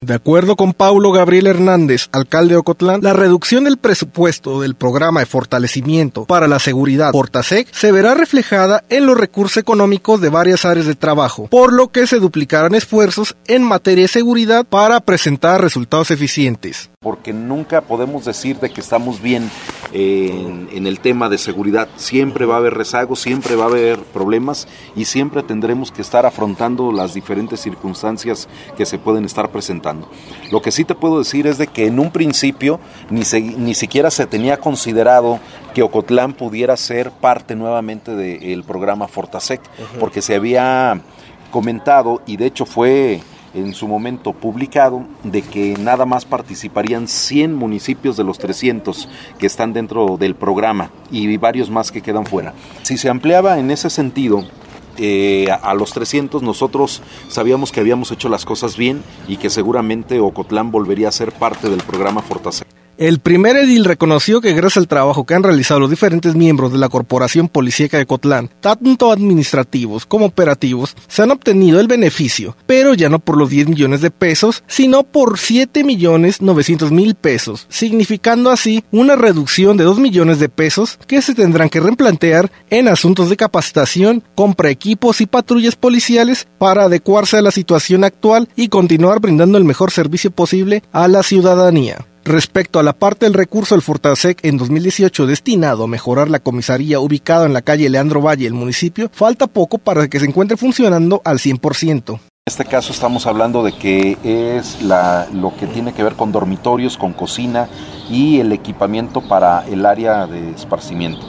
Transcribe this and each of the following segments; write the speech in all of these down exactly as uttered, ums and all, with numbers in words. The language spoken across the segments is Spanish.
De acuerdo con Paulo Gabriel Hernández, alcalde de Ocotlán, la reducción del presupuesto del programa de fortalecimiento para la seguridad Fortasec se verá reflejada en los recursos económicos de varias áreas de trabajo, por lo que se duplicarán esfuerzos en materia de seguridad para presentar resultados eficientes. Porque nunca podemos decir de que estamos bien en, en el tema de seguridad. Siempre va a haber rezagos, siempre va a haber problemas y siempre tendremos que estar afrontando las diferentes circunstancias que se pueden estar presentando. Lo que sí te puedo decir es de que en un principio ni, se, ni siquiera se tenía considerado que Ocotlán pudiera ser parte nuevamente del programa Fortasec, uh-huh. porque se había comentado y de hecho fue en su momento publicado de que nada más participarían cien municipios de los trescientos que están dentro del programa y varios más que quedan fuera. Si se ampliaba en ese sentido eh, a, a los trescientos, nosotros sabíamos que habíamos hecho las cosas bien y que seguramente Ocotlán volvería a ser parte del programa Fortasec. El primer edil reconoció que gracias al trabajo que han realizado los diferentes miembros de la Corporación Policíaca de Ocotlán, tanto administrativos como operativos, se han obtenido el beneficio, pero ya no por los diez millones de pesos, sino por siete millones novecientos mil pesos, significando así una reducción de dos millones de pesos que se tendrán que replantear en asuntos de capacitación, compra de equipos y patrullas policiales para adecuarse a la situación actual y continuar brindando el mejor servicio posible a la ciudadanía. Respecto a la parte del recurso del Fortasec en dos mil dieciocho destinado a mejorar la comisaría ubicada en la calle Leandro Valle del municipio, falta poco para que se encuentre funcionando al cien por ciento. En este caso estamos hablando de que es la, lo que tiene que ver con dormitorios, con cocina y el equipamiento para el área de esparcimiento.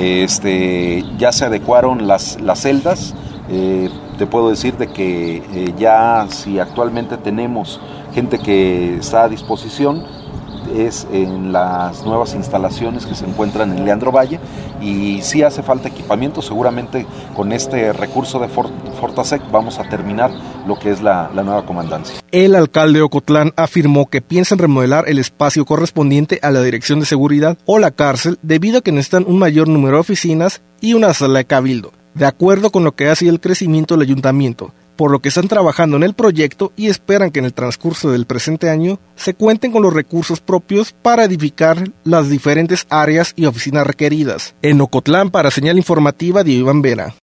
Este, ya se adecuaron las, las celdas, eh, te puedo decir de que eh, ya si actualmente tenemos gente que está a disposición, es en las nuevas instalaciones que se encuentran en Leandro Valle y si hace falta equipamiento, seguramente con este recurso de Fortasec vamos a terminar lo que es la, la nueva comandancia. El alcalde de Ocotlán afirmó que piensan remodelar el espacio correspondiente a la Dirección de Seguridad o la cárcel debido a que necesitan un mayor número de oficinas y una sala de cabildo, de acuerdo con lo que ha sido el crecimiento del ayuntamiento, por lo que están trabajando en el proyecto y esperan que en el transcurso del presente año se cuenten con los recursos propios para edificar las diferentes áreas y oficinas requeridas. En Ocotlán, para Señal Informativa, Diego Iván Vera.